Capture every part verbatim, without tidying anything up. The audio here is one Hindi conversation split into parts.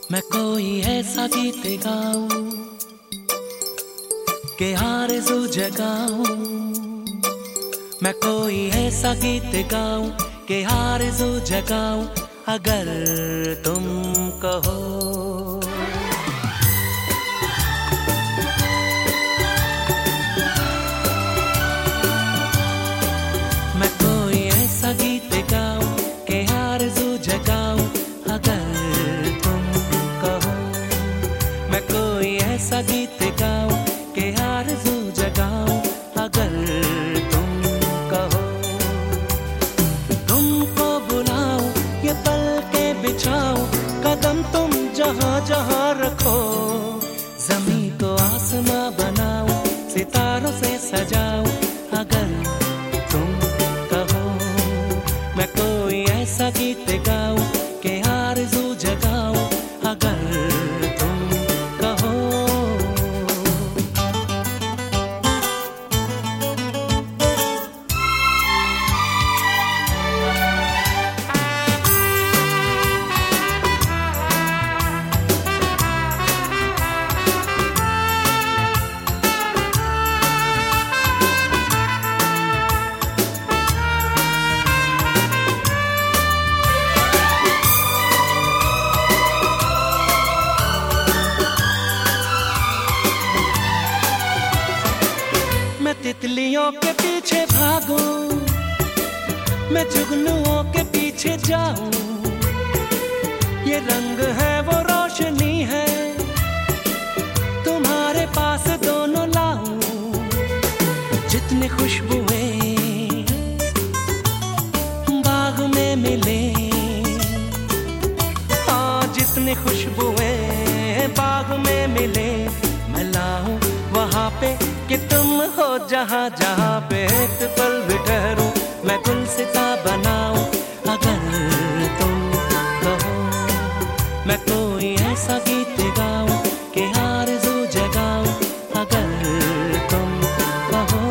मैं कोई ऐसा गीत गाऊं कि आरज़ू जगाऊं। मैं कोई ऐसा गीत गाऊं कि आरज़ू जगाऊं। अगर तुम कहो मैं कोई ऐसा गीत गाऊं कि आरज़ू जगाऊं। अगर तुम कहो मैं कोई ऐसा गीत गाऊं कि आरज़ू जगाऊं। अगर तुम कहो तुमको बुलाऊं ये पल के बिछाऊं। कदम तुम जहां जहां रखो ज़मीं को आसमां बनाऊं सितारों से सजाऊं। अगर तुम कहो मैं कोई ऐसा गीत गाऊं कि आरज़ू जगाऊं। अगर तुम कहो तितलियों के पीछे भागूं मैं जुगनुओं के पीछे जाऊं। ये रंग है वो रोशनी है तुम्हारे पास दोनों लाऊं। जितनी खुशबुएं बाग में मिले हाँ जितनी खुशबुएं बाग में मिले मैं लाऊं वहाँ पे कि तुम हो जहाँ जहाँ पे एक पल भी ठहरूं मैं गुलसिता बनाऊं। अगर तुम कहो मैं कोई ऐसा गीत गाऊं कि आरज़ू जगाऊं। अगर तुम कहो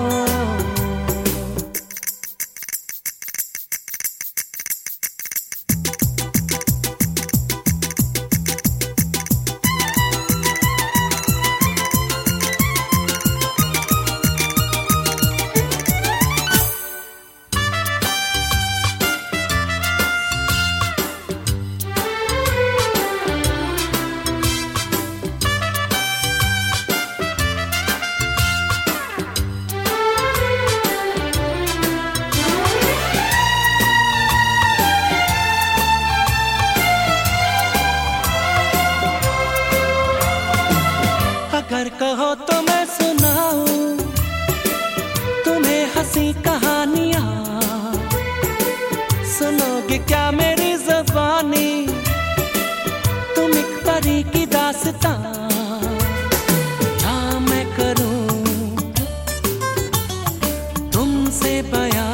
अगर कहो तो मैं सुनाऊं तुम्हें हंसी कहानियां। सुनोगे क्या मेरी ज़बानी तुम एक परी की दास्तां। या मैं करूं तुमसे बयां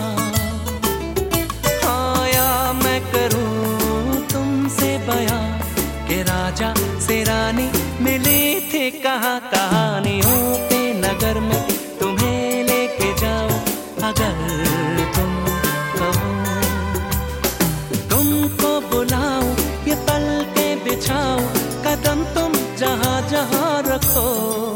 हाँ या मैं करूं तुमसे बयां कि राजा से रानी मिली थी कहाँ कहानियों के नगर में तुम्हें लेके जाऊं। अगर तुम कहो तुमको बुलाऊं ये पल के बिछाऊं। कदम तुम जहाँ जहाँ रखो